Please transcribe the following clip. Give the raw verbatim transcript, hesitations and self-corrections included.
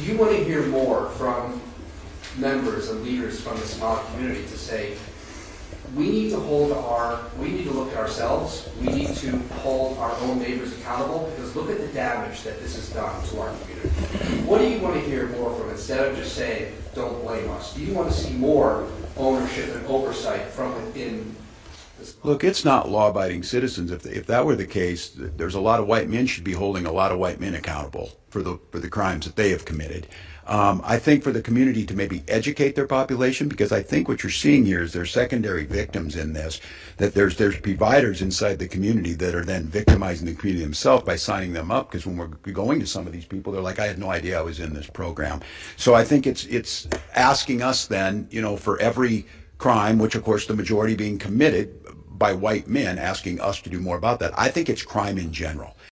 you want to hear more from members and leaders from the Somali community to say, we need to hold our, we need to look at ourselves, we need to hold our own neighbors accountable, because look at the damage that this has done to our community. What do you want to hear more from, instead of just saying, don't blame us? Do you want to see more ownership and oversight from within this? Look, it's not law-abiding citizens. If, if that were the case, there's a lot of white men should be holding a lot of white men accountable for the, for the crimes that they have committed. Um, I think for the community to maybe educate their population, because I think what you're seeing here is there's secondary victims in this, that there's there's providers inside the community that are then victimizing the community themselves by signing them up, because when we're going to some of these people, they're like, I had no idea I was in this program. So I think it's it's asking us then, you know, for every crime, which of course the majority being committed by white men, asking us to do more about that. I think it's crime in general.